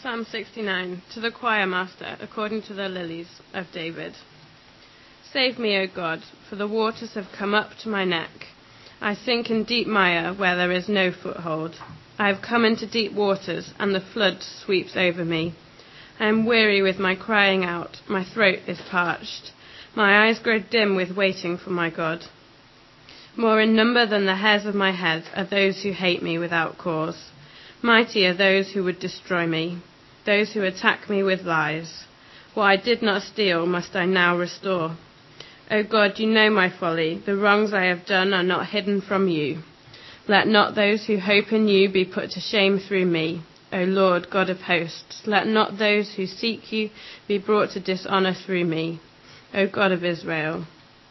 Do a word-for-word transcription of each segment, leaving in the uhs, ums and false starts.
Psalm sixty-nine, to the choir master, according to the lilies of David. Save me, O God, for the waters have come up to my neck. I sink in deep mire where there is no foothold. I have come into deep waters, and the flood sweeps over me. I am weary with my crying out. My throat is parched. My eyes grow dim with waiting for my God. More in number than the hairs of my head are those who hate me without cause. Mighty are those who would destroy me, those who attack me with lies. What I did not steal must I now restore. O God, you know my folly. The wrongs I have done are not hidden from you. Let not those who hope in you be put to shame through me. O Lord, God of hosts, let not those who seek you be brought to dishonor through me. O God of Israel.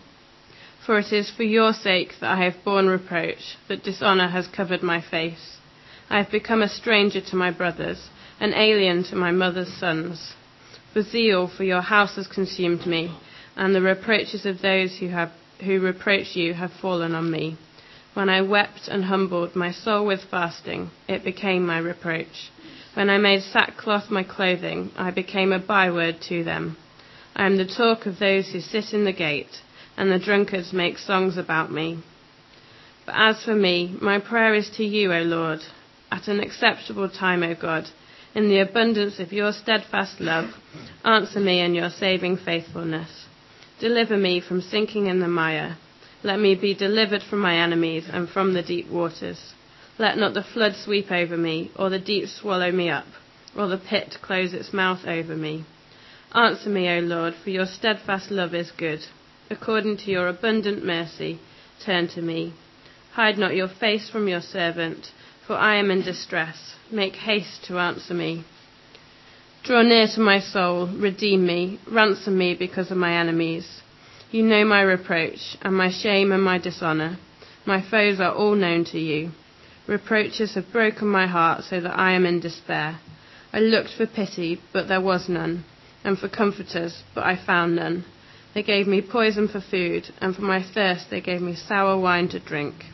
For it is for your sake that I have borne reproach, that dishonor has covered my face. I have become a stranger to my brothers, an alien to my mother's sons. For zeal for your house has consumed me, and the reproaches of those who have who reproach you have fallen on me. When I wept and humbled my soul with fasting, it became my reproach. When I made sackcloth my clothing, I became a byword to them. I am the talk of those who sit in the gate, and the drunkards make songs about me. But as for me, my prayer is to you, O Lord. At an acceptable time, O God, in the abundance of your steadfast love, answer me in your saving faithfulness. Deliver me from sinking in the mire. Let me be delivered from my enemies and from the deep waters. Let not the flood sweep over me, or the deep swallow me up, or the pit close its mouth over me. Answer me, O Lord, for your steadfast love is good. According to your abundant mercy, turn to me. Hide not your face from your servant, for I am in distress. Make haste to answer me. Draw near to my soul, redeem me, ransom me because of my enemies. You know my reproach, and my shame and my dishonor. My foes are all known to you. Reproaches have broken my heart so that I am in despair. I looked for pity, but there was none, and for comforters, but I found none. They gave me poison for food, and for my thirst they gave me sour wine to drink.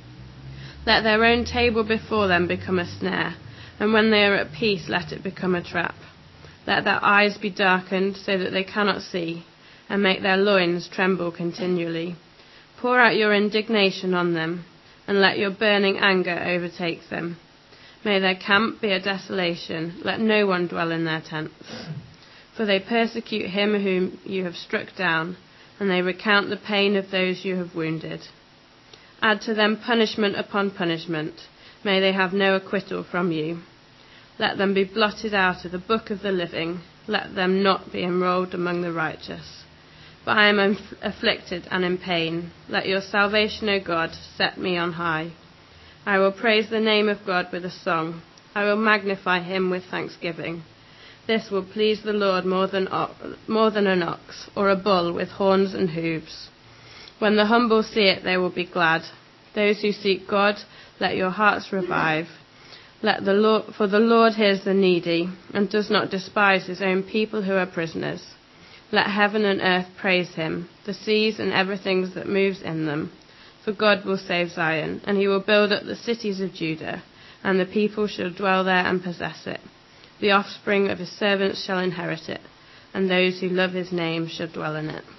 Let their own table before them become a snare, and when they are at peace let it become a trap. Let their eyes be darkened so that they cannot see, and make their loins tremble continually. Pour out your indignation on them, and let your burning anger overtake them. May their camp be a desolation, let no one dwell in their tents. For they persecute him whom you have struck down, and they recount the pain of those you have wounded. Add to them punishment upon punishment. May they have no acquittal from you. Let them be blotted out of the book of the living. Let them not be enrolled among the righteous. But I am inf- afflicted and in pain. Let your salvation, O God, set me on high. I will praise the name of God with a song. I will magnify him with thanksgiving. This will please the Lord more than, o- more than an ox, or a bull with horns and hooves. When the humble see it, they will be glad. Those who seek God, let your hearts revive. Let the Lord, for the Lord hears the needy, and does not despise his own people who are prisoners. Let heaven and earth praise him, the seas and everything that moves in them. For God will save Zion, and he will build up the cities of Judah, and the people shall dwell there and possess it. The offspring of his servants shall inherit it, and those who love his name shall dwell in it.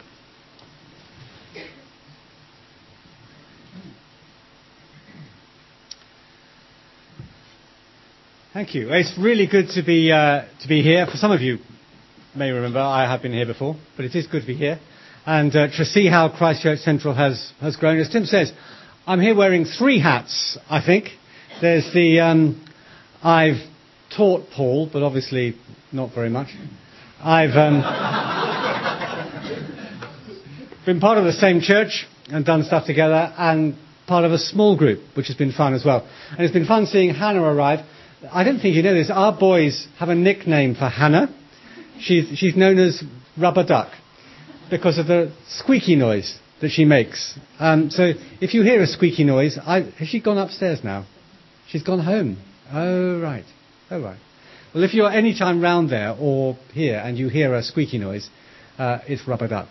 Thank you. It's really good to be uh, to be here. For some of you may remember, I have been here before, but it is good to be here and uh, to see how Christchurch Central has, has grown. As Tim says, I'm here wearing three hats, I think. There's the, um, I've taught Paul, but obviously not very much. I've um, been part of the same church and done stuff together, and part of a small group, which has been fun as well. And it's been fun seeing Hannah arrive. I don't think you know this. Our boys have a nickname for Hannah. She's, she's known as Rubber Duck because of the squeaky noise that she makes. Um, so if you hear a squeaky noise, I, has she gone upstairs now? She's gone home. Oh, right. Oh, right. Well, if you're any time round there or here and you hear a squeaky noise, uh, it's Rubber Duck.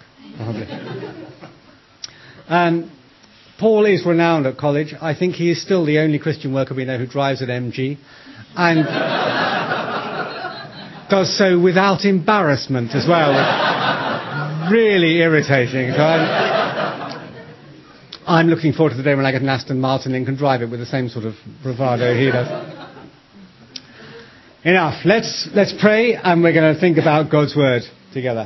um, Paul is renowned at college. I think he is still the only Christian worker we know who drives an M G. And does so without embarrassment as well. Really irritating. So I'm, I'm looking forward to the day when I get an Aston Martin and can drive it with the same sort of bravado he does. Enough. Let's, let's pray, and we're going to think about God's Word together.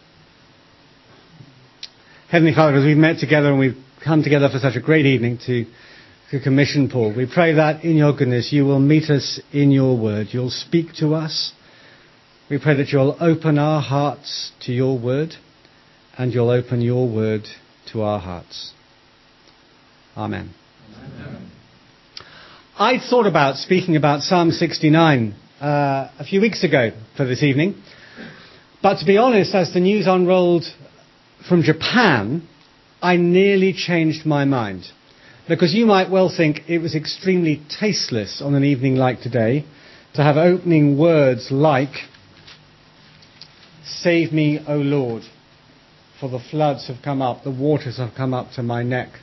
Heavenly Father, as we've met together and we've come together for such a great evening to, to commission Paul, we pray that in your goodness you will meet us in your Word. You'll speak to us. We pray that you'll open our hearts to your Word, and you'll open your Word to our hearts. Amen. Amen. I thought about speaking about Psalm sixty-nine uh, a few weeks ago for this evening. But to be honest, as the news unrolled from Japan, I nearly changed my mind. Because you might well think it was extremely tasteless on an evening like today to have opening words like, "Save me, O Lord, for the floods have come up, the waters have come up to my neck."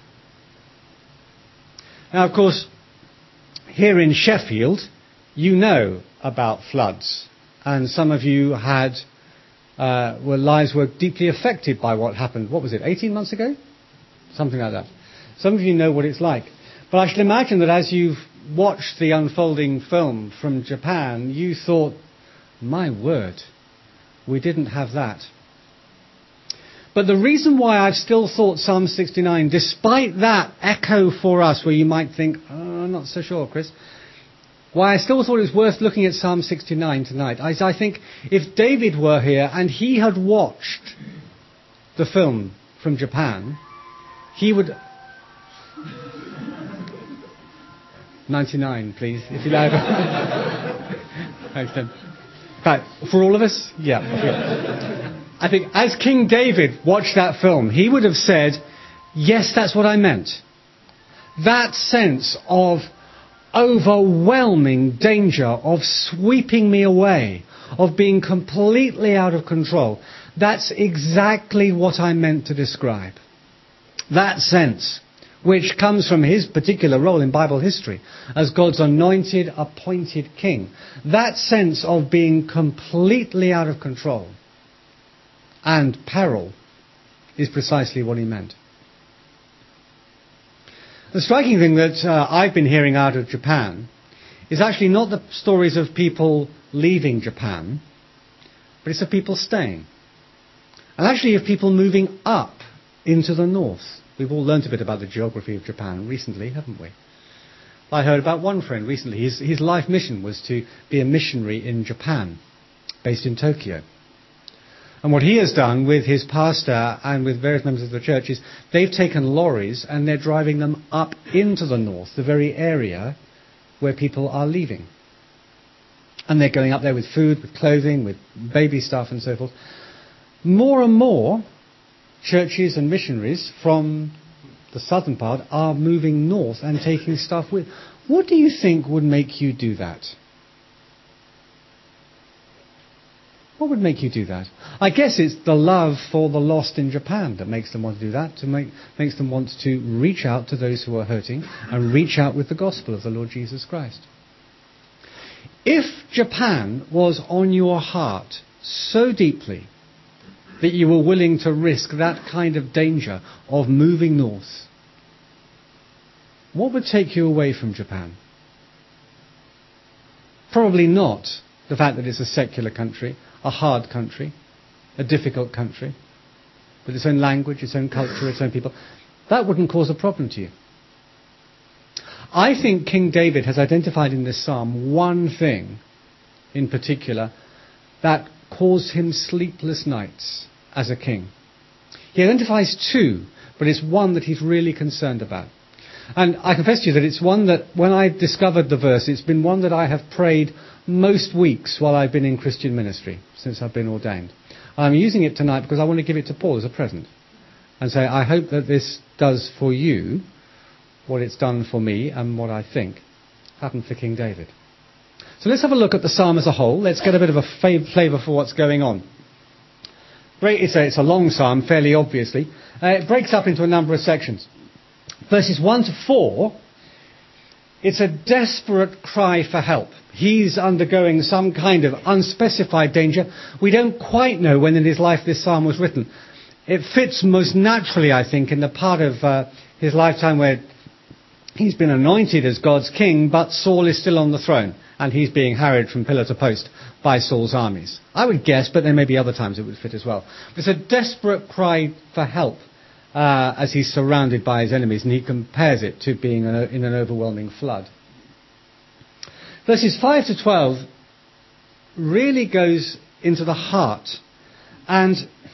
Now, of course, here in Sheffield, you know about floods. And some of you had, uh, were lives were deeply affected by what happened. What was it, eighteen months ago? Something like that. Some of you know what it's like. But I should imagine that as you've watched the unfolding film from Japan, you thought, my word, we didn't have that. But the reason why I've still thought Psalm sixty-nine, despite that echo for us where you might think, oh, I'm not so sure, Chris, why I still thought it was worth looking at Psalm sixty-nine tonight, is I think if David were here and he had watched the film from Japan, he would... ninety-nine, please, if you like. Thanks, Tim. Right, for all of us? Yeah. Okay. I think as King David watched that film, he would have said, yes, that's what I meant. That sense of overwhelming danger, of sweeping me away, of being completely out of control, that's exactly what I meant to describe. That sense, which comes from his particular role in Bible history as God's anointed, appointed king. That sense of being completely out of control and peril is precisely what he meant. The striking thing that uh, I've been hearing out of Japan is actually not the stories of people leaving Japan, but it's of people staying. And actually of people moving up into the north. We've all learnt a bit about the geography of Japan recently, haven't we? I heard about one friend recently. His, his life mission was to be a missionary in Japan, based in Tokyo. And what he has done with his pastor and with various members of the church is they've taken lorries and they're driving them up into the north, the very area where people are leaving. And they're going up there with food, with clothing, with baby stuff and so forth. More and more churches and missionaries from the southern part are moving north and taking stuff with. What do you think would make you do that? What would make you do that? I guess it's the love for the lost in Japan that makes them want to do that, to make, makes them want to reach out to those who are hurting and reach out with the gospel of the Lord Jesus Christ. If Japan was on your heart so deeply that you were willing to risk that kind of danger of moving north, what would take you away from Japan? Probably not the fact that it's a secular country, a hard country, a difficult country, with its own language, its own culture, its own people. That wouldn't cause a problem to you. I think King David has identified in this psalm one thing in particular that caused him sleepless nights as a king. He identifies two, but it's one that he's really concerned about. And I confess to you that it's one that, when I discovered the verse, it's been one that I have prayed most weeks while I've been in Christian ministry, since I've been ordained. I'm using it tonight because I want to give it to Paul as a present. And say, I hope that this does for you what it's done for me and what I think happened for King David. So let's have a look at the psalm as a whole. Let's get a bit of a flavour for what's going on. It's a, it's a long psalm, fairly obviously. Uh, it breaks up into a number of sections. Verses one to four, it's a desperate cry for help. he's undergoing some kind of unspecified danger. We don't quite know when in his life this psalm was written. It fits most naturally, I think, in the part of uh, his lifetime where he's been anointed as God's king, but Saul is still on the throne, and he's being harried from pillar to post by Saul's armies. I would guess, but there may be other times it would fit as well. It's a desperate cry for help uh, as he's surrounded by his enemies, and he compares it to being in, a, in an overwhelming flood. Verses five to twelve really goes into the heart, and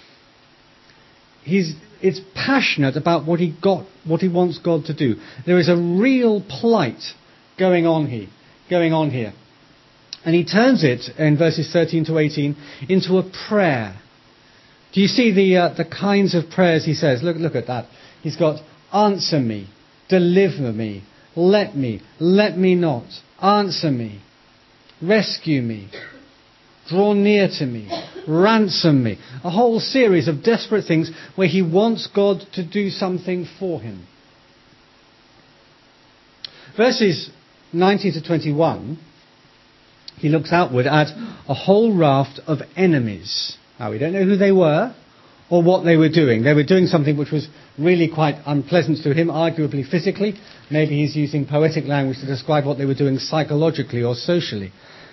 he's it's passionate about what he got, what he wants God to do. There is a real plight going on here, going on here. And he turns it in verses thirteen to eighteen into a prayer. Do you see the uh, the kinds of prayers he says? Look look at that. He's got answer me, deliver me, let me, let me not, answer me, rescue me, draw near to me, ransom me. A whole series of desperate things where he wants God to do something for him. Verses nineteen to twenty-one, he looks outward at a whole raft of enemies. Now, we don't know who they were or what they were doing. They were doing something which was really quite unpleasant to him, arguably physically. Maybe he's using poetic language to describe what they were doing psychologically or socially.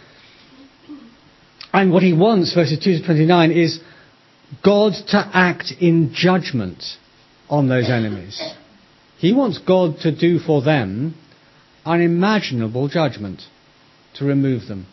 And what he wants, verses two to twenty-nine, is God to act in judgment on those enemies. He wants God to do for them unimaginable judgment, to remove them.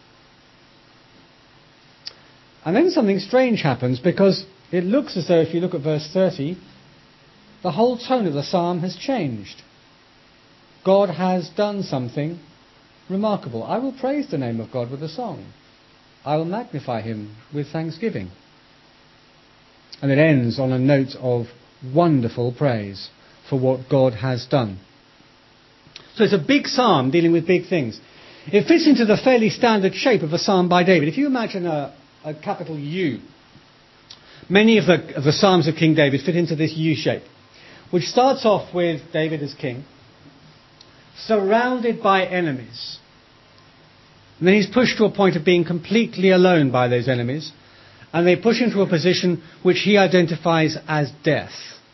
And then something strange happens, because it looks as though, if you look at verse thirty, the whole tone of the psalm has changed. God has done something remarkable. I will praise the name of God with a song. I will magnify him with thanksgiving. And it ends on a note of wonderful praise for what God has done. So it's a big psalm dealing with big things. It fits into the fairly standard shape of a psalm by David. If you imagine a, a capital U, many of the, of the psalms of King David fit into this U shape, which starts off with David as king, surrounded by enemies. And then he's pushed to a point of being completely alone by those enemies, and they push him to a position which he identifies as death.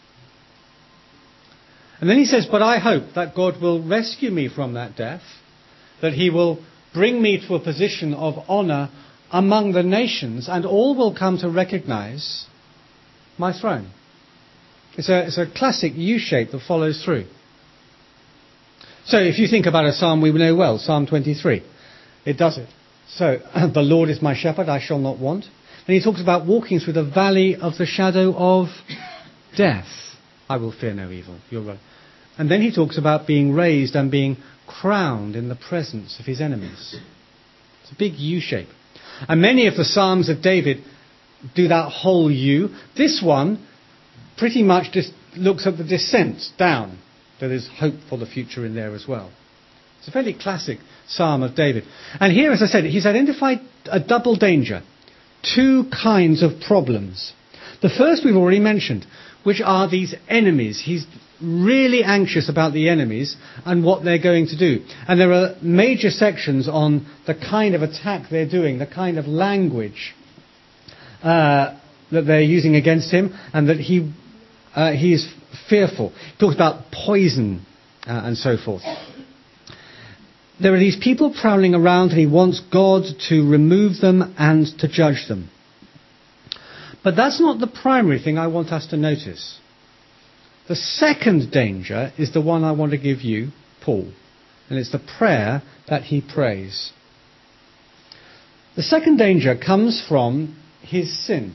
And then he says, but I hope that God will rescue me from that death, that he will bring me to a position of honour among the nations, and all will come to recognise my throne. It's a, it's a classic U-shape that follows through. So if you think about a psalm we know well, Psalm twenty-three, it does it. So, the Lord is my shepherd, I shall not want. Then he talks about walking through the valley of the shadow of death. I will fear no evil. You're right. And then he talks about being raised and being crowned in the presence of his enemies. It's a big U-shape. And many of the Psalms of David do that whole U. This one pretty much just looks at the descent down. So there's hope for the future in there as well. It's a fairly classic Psalm of David. And here, as I said, he's identified a double danger. Two kinds of problems. The first we've already mentioned, which are these enemies. He's really anxious about the enemies and what they're going to do. And there are major sections on the kind of attack they're doing, the kind of language uh, that they're using against him, and that he uh, he is fearful. He talks about poison uh, and so forth. There are these people prowling around, and he wants God to remove them and to judge them. But that's not the primary thing I want us to notice. The second danger is the one I want to give you, Paul, and it's the prayer that he prays. The second danger comes from his sin.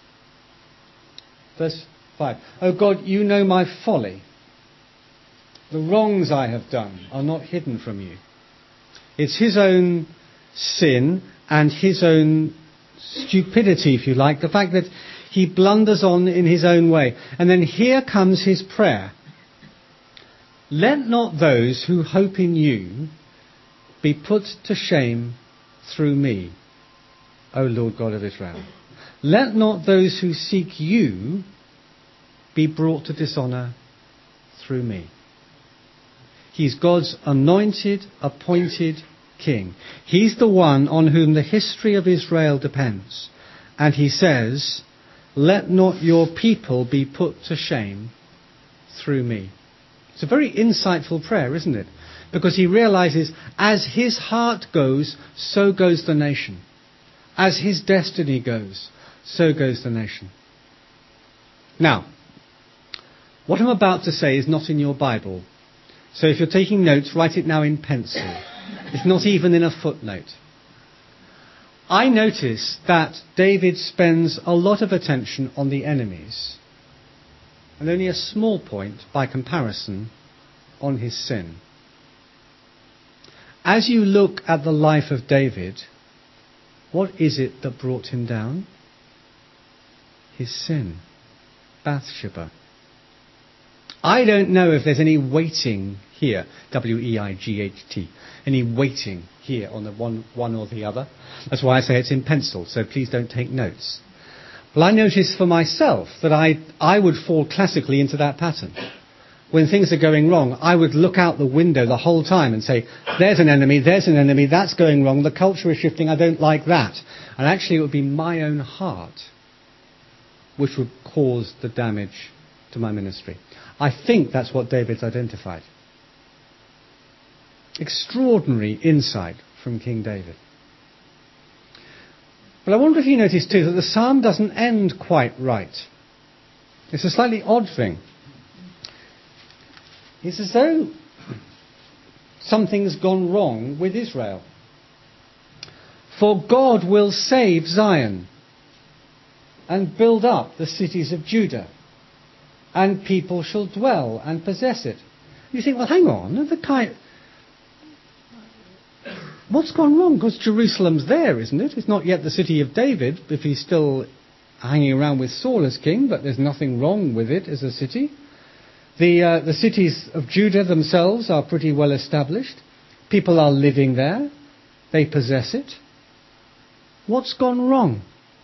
Verse five. Oh God, you know my folly. The wrongs I have done are not hidden from you. It's his own sin and his own stupidity, if you like, the fact that he blunders on in his own way. And then here comes his prayer. Let not those who hope in you be put to shame through me, O Lord God of Israel. Let not those who seek you be brought to dishonour through me. He's God's anointed, appointed king. He's the one on whom the history of Israel depends. And he says, let not your people be put to shame through me. It's a very insightful prayer, isn't it? Because he realizes as his heart goes, so goes the nation. As his destiny goes, so goes the nation. Now, what I'm about to say is not in your Bible. So if you're taking notes, write it now in pencil. It's not even in a footnote. I notice that David spends a lot of attention on the enemies, and only a small point, by comparison, on his sin. As you look at the life of David, what is it that brought him down? His sin. Bathsheba. I don't know if there's any weighting here, W E I G H T, any weighting here on the one, one or the other. That's why I say it's in pencil, so please don't take notes. Well, I notice for myself that I, I would fall classically into that pattern. When things are going wrong, I would look out the window the whole time and say, there's an enemy, there's an enemy, that's going wrong, the culture is shifting, I don't like that. And actually it would be my own heart which would cause the damage to my ministry. I think that's what David's identified. Extraordinary insight from King David. But I wonder if you notice too that the psalm doesn't end quite right. It's a slightly odd thing. It's as though something's gone wrong with Israel. For God will save Zion and build up the cities of Judah, and people shall dwell and possess it. You think, well, hang on, the kind... what's gone wrong? Because Jerusalem's there, isn't it? It's not yet the city of David, if he's still hanging around with Saul as king, but there's nothing wrong with it as a city. The, uh, the cities of Judah themselves are pretty well established. People are living there. They possess it. What's gone wrong?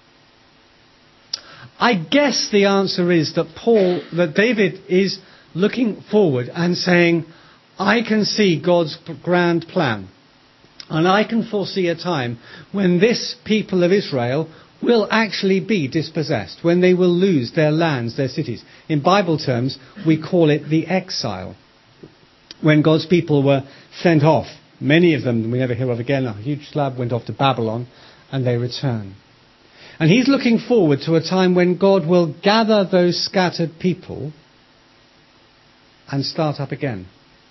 I guess the answer is that Paul, that David is looking forward and saying, I can see God's grand plan. And I can foresee a time when this people of Israel will actually be dispossessed, when they will lose their lands, their cities. In Bible terms, we call it the exile. When God's people were sent off, many of them we never hear of again, a huge slab went off to Babylon, and they return. And he's looking forward to a time when God will gather those scattered people and start up again.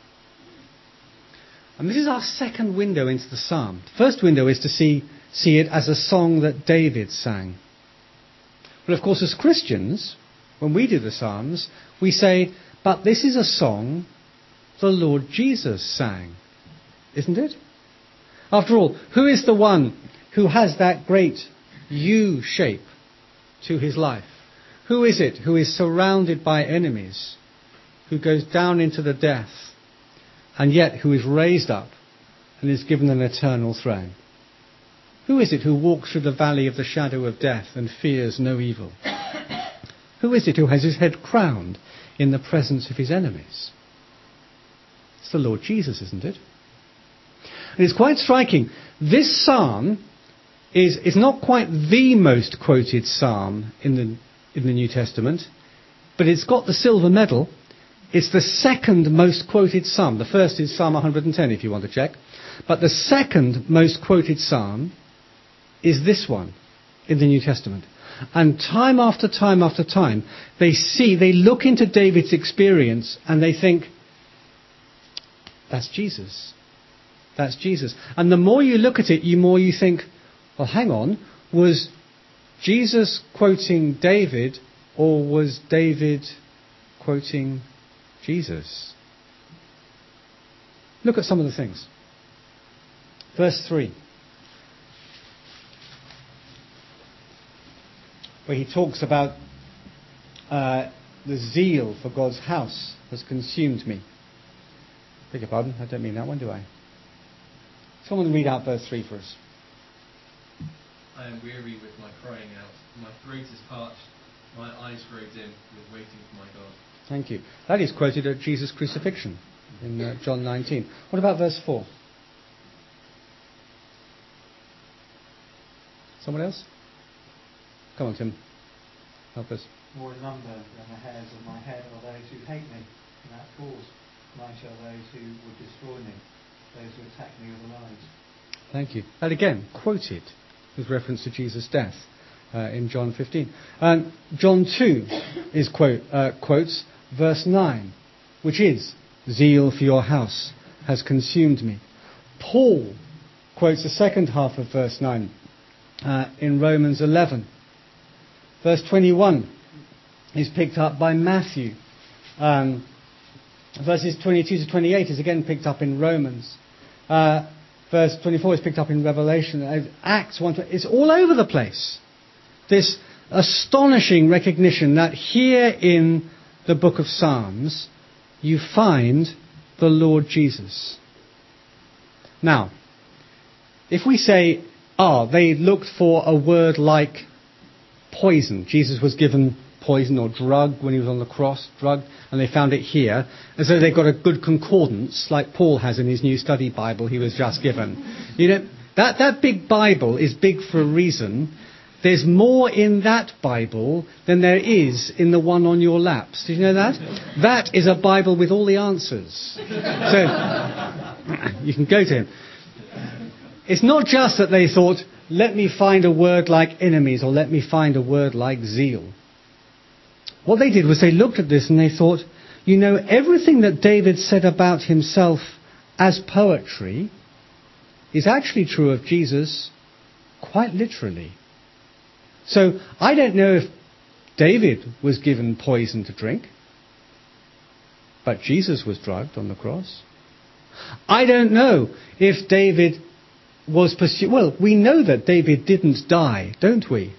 And this is our second window into the psalm. The first window is to see, see it as a song that David sang. But of course, as Christians, when we do the psalms, we say, but this is a song the Lord Jesus sang. Isn't it? After all, who is the one who has that great U shape to his life? Who is it who is surrounded by enemies, who goes down into the death, and yet who is raised up and is given an eternal throne? Who is it who walks through the valley of the shadow of death and fears no evil? Who is it who has his head crowned in the presence of his enemies? It's the Lord Jesus, isn't it? And it's quite striking. This psalm is, is not quite the most quoted psalm in the, in the New Testament, but it's got the silver medal. It's the second most quoted psalm. The first is Psalm one hundred ten, if you want to check. But the second most quoted psalm is this one in the New Testament. And time after time after time, they see, they look into David's experience and they think, that's Jesus. That's Jesus. And the more you look at it, the more you think, well, hang on, was Jesus quoting David, or was David quoting Jesus? Look at some of the things. Verse three, where he talks about uh, the zeal for God's house has consumed me. Beg your pardon, I don't mean that one, do I? Someone read out verse three for us. I am weary with my crying out. My throat is parched. My eyes grow dim with waiting for my God. Thank you. That is quoted at Jesus' crucifixion in uh, John nineteen. What about verse four? Someone else? Come on, Tim. Help us. More in number than the hairs of my head are those who hate me. In that cause, mighty are those who would destroy me, those who attack me with lies. Thank you. And again, quoted with reference to Jesus' death uh, in John fifteen. And John two is quote, uh, quotes verse nine, which is, zeal for your house has consumed me. Paul quotes the second half of verse nine uh, in Romans eleven. Verse twenty-one is picked up by Matthew. Um, verses twenty-two to twenty-eight is again picked up in Romans. Uh, verse twenty-four is picked up in Revelation. Uh, Acts one. It's all over the place. This astonishing recognition that here in the book of Psalms you find the Lord Jesus. Now, if we say, ah, they looked for a word like poison. Jesus was given poison or drug when he was on the cross, drug, and they found it here, as though they got a good concordance, like Paul has in his new study Bible he was just given. You know, that, that big Bible is big for a reason. There's more in that Bible than there is in the one on your laps. Did you know that? That is a Bible with all the answers. So, you can go to him. It's not just that they thought, let me find a word like enemies, or let me find a word like zeal. What they did was they looked at this and they thought, you know, everything that David said about himself as poetry is actually true of Jesus quite literally. So I don't know if David was given poison to drink, but Jesus was drugged on the cross. I don't know if David was pursued. Well, we know that David didn't die, don't we?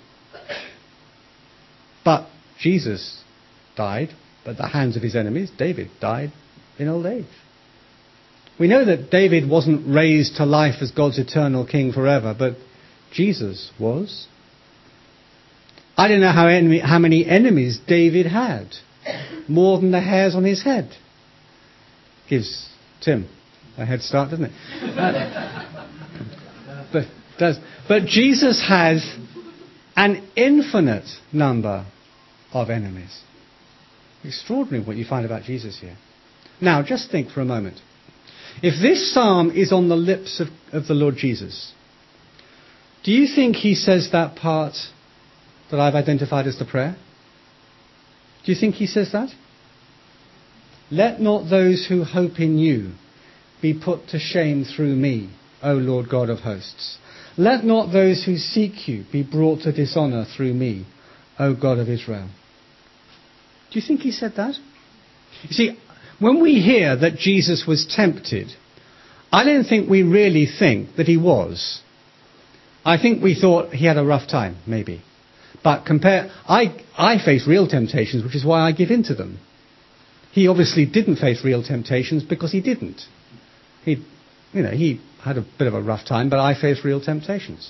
But Jesus died at the hands of his enemies. David died in old age. We know that David wasn't raised to life as God's eternal king forever, but Jesus was. I don't know how, enemy, how many enemies David had. More than the hairs on his head. Gives Tim a head start, doesn't it? Uh, but, does, but Jesus has an infinite number of enemies. Extraordinary what you find about Jesus here. Now, just think for a moment. If this psalm is on the lips of, of the Lord Jesus, do you think he says that part that I've identified as the prayer? Do you think he says that? Let not those who hope in you be put to shame through me, O Lord God of hosts. Let not those who seek you be brought to dishonour through me, O God of Israel. Do you think he said that? You see, when we hear that Jesus was tempted, I don't think we really think that he was. I think we thought he had a rough time, maybe. But compare, I, I face real temptations, which is why I give in to them. He obviously didn't face real temptations because he didn't. He, you know, he had a bit of a rough time, but I faced real temptations.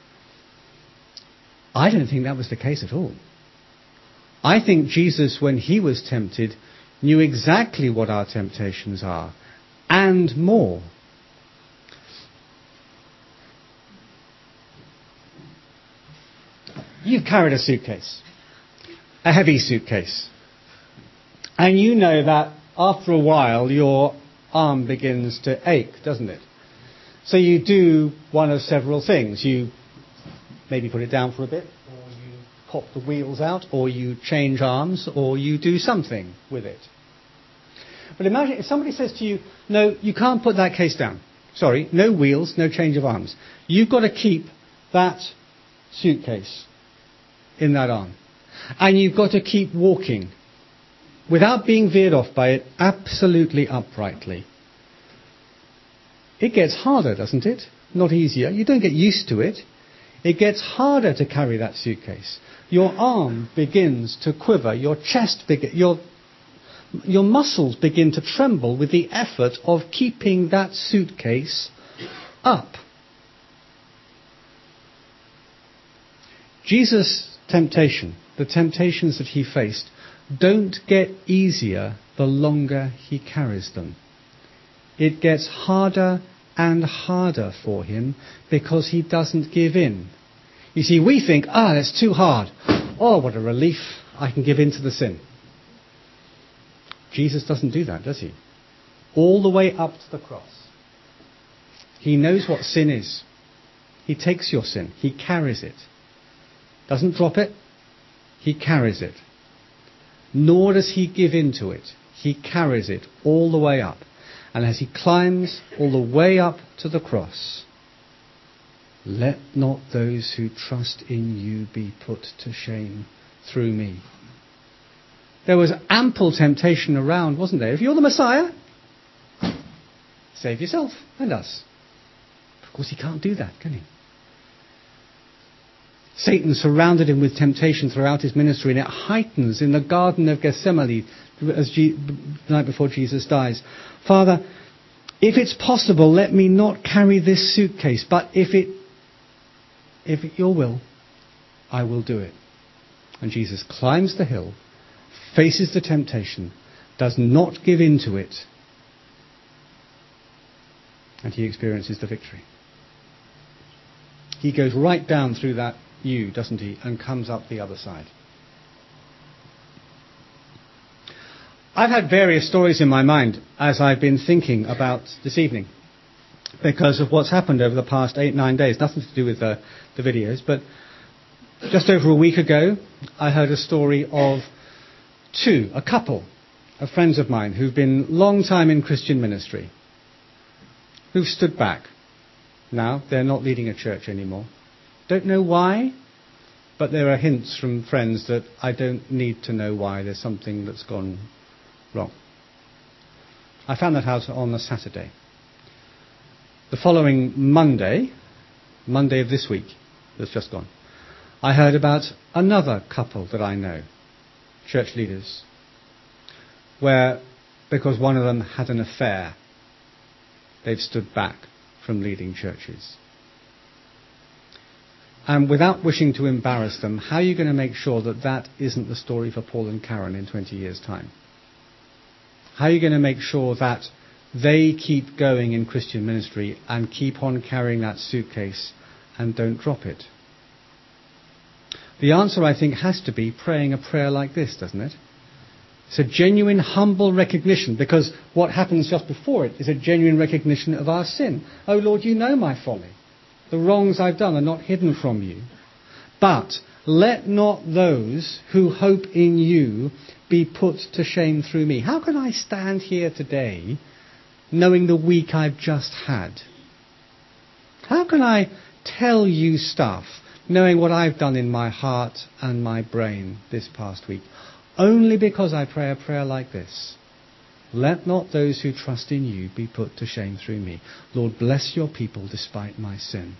I don't think that was the case at all. I think Jesus, when he was tempted, knew exactly what our temptations are, and more. You've carried a suitcase, a heavy suitcase, and you know that after a while your arm begins to ache, doesn't it? So you do one of several things. You maybe put it down for a bit, or you pop the wheels out, or you change arms, or you do something with it. But imagine if somebody says to you, no, you can't put that case down. Sorry, no wheels, no change of arms. You've got to keep that suitcase in that arm. And you've got to keep walking without being veered off by it, absolutely uprightly. It gets harder, doesn't it? Not easier. You don't get used to it. It gets harder to carry that suitcase. Your arm begins to quiver. Your chest begins... Your, your muscles begin to tremble with the effort of keeping that suitcase up. Jesus' temptation, the temptations that he faced, don't get easier the longer he carries them. It gets harder and harder for him because he doesn't give in. You see, we think, ah, that's too hard. Oh, what a relief. I can give in to the sin. Jesus doesn't do that, does he? All the way up to the cross. He knows what sin is. He takes your sin. He carries it. Doesn't drop it. He carries it. Nor does he give in to it. He carries it all the way up. And as he climbs all the way up to the cross, let not those who trust in you be put to shame through me. There was ample temptation around, wasn't there? If you're the Messiah, save yourself and us. Of course, he can't do that, can he? Satan surrounded him with temptation throughout his ministry, and it heightens in the Garden of Gethsemane as G- the night before Jesus dies. Father, if it's possible, let me not carry this suitcase, but if it, if it your will, I will do it. And Jesus climbs the hill, faces the temptation, does not give in to it, and he experiences the victory. He goes right down through that U, doesn't he, and comes up the other side. I've had various stories in my mind as I've been thinking about this evening because of what's happened over the past eight, nine days. Nothing to do with the, the videos, but just over a week ago, I heard a story of two, a couple of friends of mine who've been long time in Christian ministry, who've stood back. Now, they're not leading a church anymore. Don't know why, but there are hints from friends that I don't need to know why. There's something that's gone wrong. I found that out on a Saturday. The following Monday, Monday of this week that's just gone, I heard about another couple that I know, church leaders, where, because one of them had an affair, they've stood back from leading churches. And without wishing to embarrass them, how are you going to make sure that that isn't the story for Paul and Karen in twenty years' time? How are you going to make sure that they keep going in Christian ministry and keep on carrying that suitcase and don't drop it? The answer, I think, has to be praying a prayer like this, doesn't it? It's a genuine, humble recognition, because what happens just before it is a genuine recognition of our sin. Oh Lord, you know my folly. The wrongs I've done are not hidden from you. But let not those who hope in you be put to shame through me. How can I stand here today knowing the week I've just had? How can I tell you stuff knowing what I've done in my heart and my brain this past week? Only because I pray a prayer like this. Let not those who trust in you be put to shame through me. Lord, bless your people despite my sin.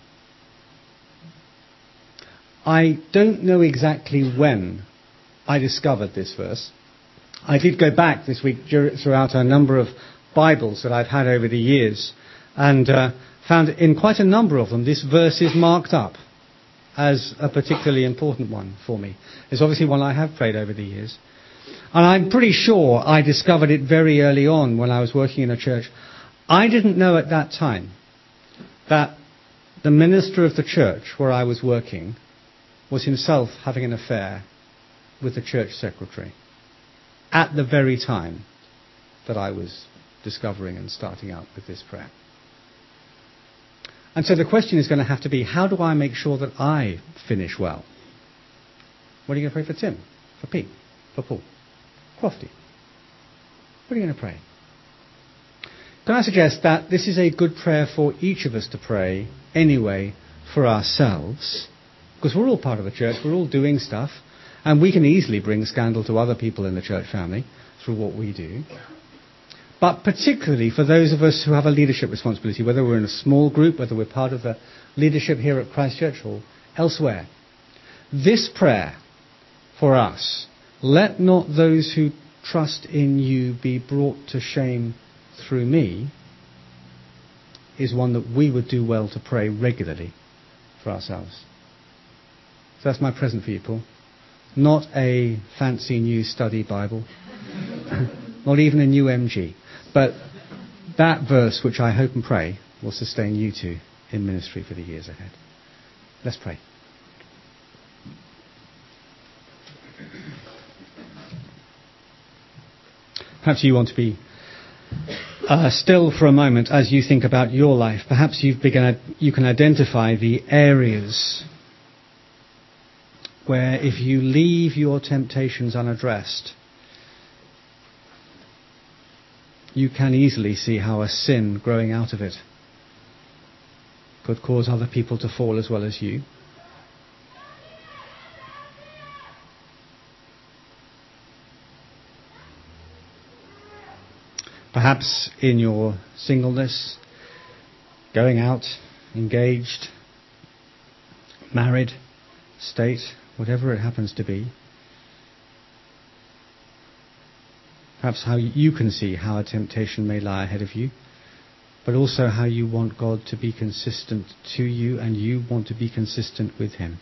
I don't know exactly when I discovered this verse. I did go back this week throughout a number of Bibles that I've had over the years and uh, found in quite a number of them this verse is marked up as a particularly important one for me. It's obviously one I have prayed over the years. And I'm pretty sure I discovered it very early on when I was working in a church. I didn't know at that time that the minister of the church where I was working was himself having an affair with the church secretary at the very time that I was discovering and starting out with this prayer. And so the question is going to have to be, how do I make sure that I finish well? What are you going to pray for Tim? For Pete? For Paul? Crofty? What are you going to pray? Can I suggest that this is a good prayer for each of us to pray anyway for ourselves? Because we're all part of the church, we're all doing stuff, and we can easily bring scandal to other people in the church family through what we do. But particularly for those of us who have a leadership responsibility, whether we're in a small group, whether we're part of the leadership here at Christ Church or elsewhere, this prayer for us, let not those who trust in you be brought to shame through me, is one that we would do well to pray regularly for ourselves. So that's my present for you, Paul. Not a fancy new study Bible, not even a new M G, but that verse which I hope and pray will sustain you two in ministry for the years ahead. Let's pray. Perhaps you want to be uh, still for a moment as you think about your life. Perhaps you've begun, you can identify the areas where if you leave your temptations unaddressed, you can easily see how a sin growing out of it could cause other people to fall as well as you. Perhaps in your singleness, going out, engaged, married, state, whatever it happens to be. Perhaps how you can see how a temptation may lie ahead of you, but also how you want God to be consistent to you and you want to be consistent with Him.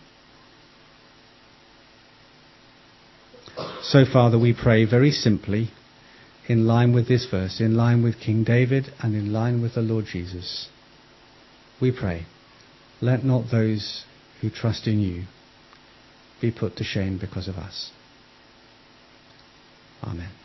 So, Father, we pray very simply, in line with this verse, in line with King David and in line with the Lord Jesus. We pray, let not those who trust in you be put to shame because of us. Amen.